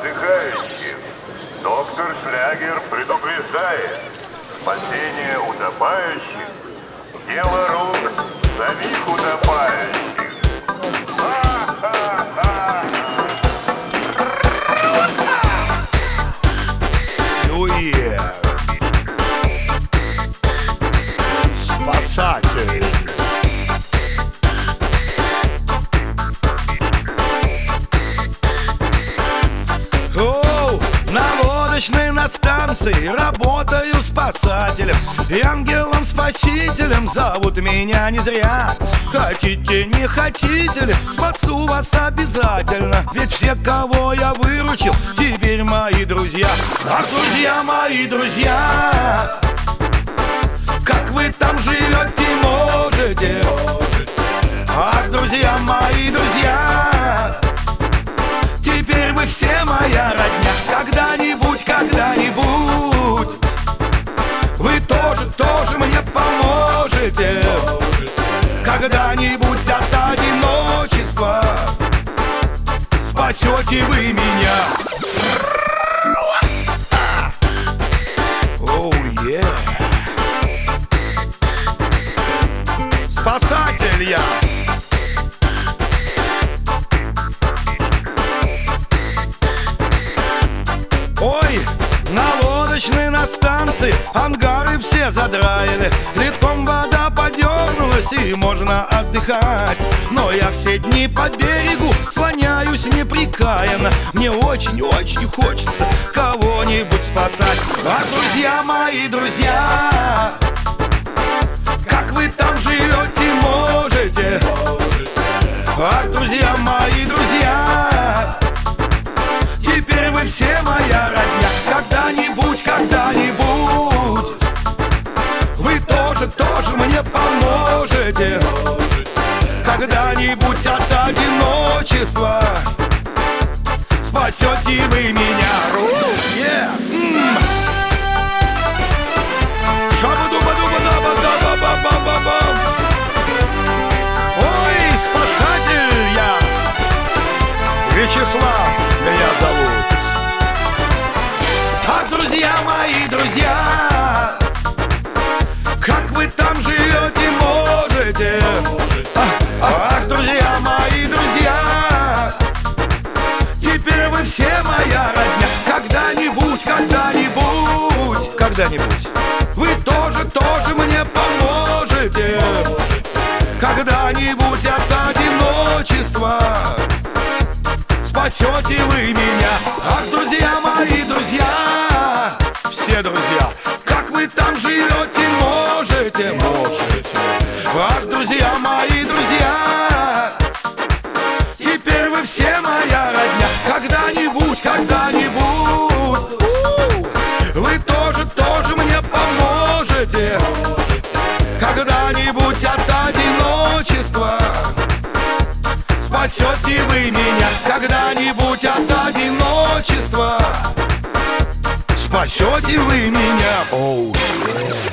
отдыхающих. Доктор Шлягер предупреждает: спасение утопающих — дело рук самих утопающих. Спасатель. На станции работаю спасателем и ангелом-спасителем. Зовут меня не зря. Хотите, не хотите ли, спасу вас обязательно. Ведь все, кого я выручил, теперь мои друзья. Ах, друзья мои, друзья, как вы там живете, можете? Ах, друзья мои, друзья, теперь вы все моя родня. Когда-нибудь вы тоже мне поможете. Когда-нибудь от одиночества спасете вы меня. Оу, спасатель я. Ой, на лодочной на станции ангары все задраены, редком вода подернулась и можно отдыхать. Но я все дни по берегу слоняюсь непрекаянно. Мне очень-очень хочется кого-нибудь спасать. А друзья мои, друзья, как вы там живете, можете? Ах, друзья мои, друзья, теперь вы все моя родня. Когда-нибудь вы тоже мне поможете. Когда-нибудь от одиночества спасете вы меня. Шаба-дуба-дуба-даба-даба-ба-ба-ба-ба. Ой, спасатель я, Вячеслав меня зовут. Ах, друзья мои, друзья, как вы там живете, можете? Ах, друзья мои, друзья, теперь вы все моя родня. Когда-нибудь вы тоже мне поможете. Когда-нибудь от одиночества спасете вы меня. Ах, друзья мои, друзья, все друзья, как вы там живете, можете? Ах, друзья мои, друзья, теперь вы все моя родня. Когда-нибудь вы тоже мне поможете. Когда-нибудь от одиночества спасете вы меня. Когда-нибудь от одиночества спасете вы меня.